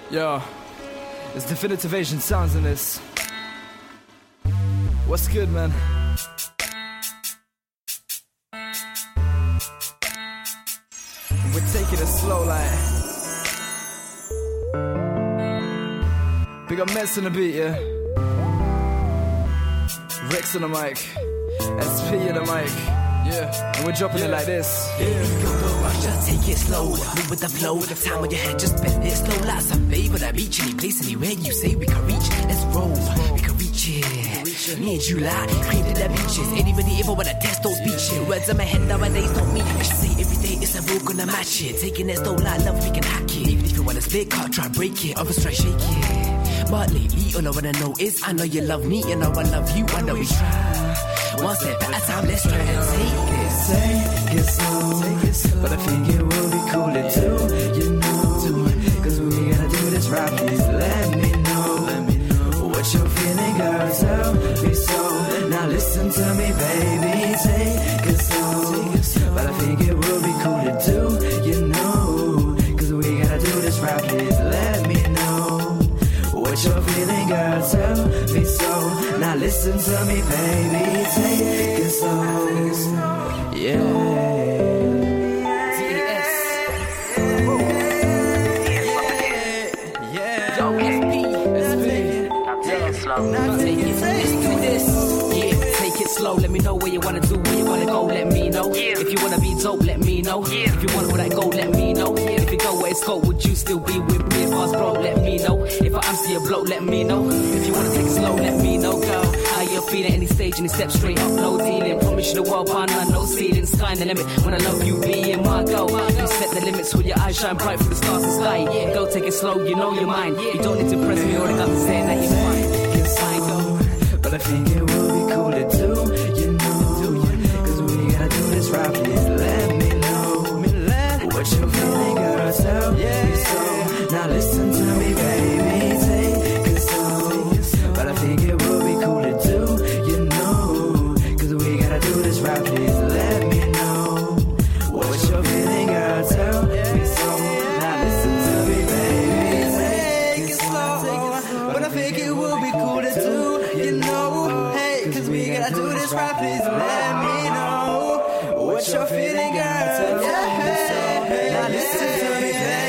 Yo, there's Definitive Asian sounds in this. What's good, man? We're taking it slow, like. Big up Mess on the beat, yeah. Rex on the mic, SP on the mic, yeah. And we're dropping it like this. Go, rush, just take it slow. Move with the flow. Time on your head, just bend it slow. Like some favor that beach, any place, anywhere you say we can reach. Let's roll, we can reach it. Me and July, cream to the beaches. Anybody ever wanna test those beaches? Words in my head nowadays don't mean I should say every day it's a rule gonna match it. Taking it slow like love, we can hack it. Even if you wanna split cut, try break it. Others try shake it. But lately, all I wanna know is I know you love me, you know I love you. I know we try. One step at a time, let's try and take it slow. But I think it will be cooler too, you know. Cause we gotta do this right, please let me know what you're feeling, girl, tell me so. Now listen to me, baby, take it slow. But I think it will be cooler too, you know. Cause we gotta do this right, please let me know what you're feeling, girl, tell me so. Now listen to me, baby, take it slow. Yeah. Slow, let me know where you wanna do, where you wanna go, let me know. If you wanna be dope, let me know. If you wanna let go, let me know. If you go where it's cold, would you still be with me if I was broke, let me know. If I answer your bloke, let me know. If you wanna take it slow, let me know, girl. How you feeling, any stage, any step straight up, no dealing. Promise you the world, partner, no ceiling. Sky the limit, when I love you, being my girl. You set the limits with your eyes shine bright through the stars and sky. Go take it slow, you know you're mine. You don't need to press me, all I got to say that you're fine. It's fine, go. But I think it will be cooler too, you know. Cause we gotta do this right, please let me know what you're feeling, girl, tell me so. Now listen to me, baby, take it slow. But I think it will be cooler too, you know. Cause we gotta do this right, please let me know what you're feeling, girl, tell me so. Now listen to me, baby, take it slow. But I think it will be cooler too, you know. Hey, cause we gotta do this right, please let me know what you're feeling, girl. Yeah, now listen to me, baby.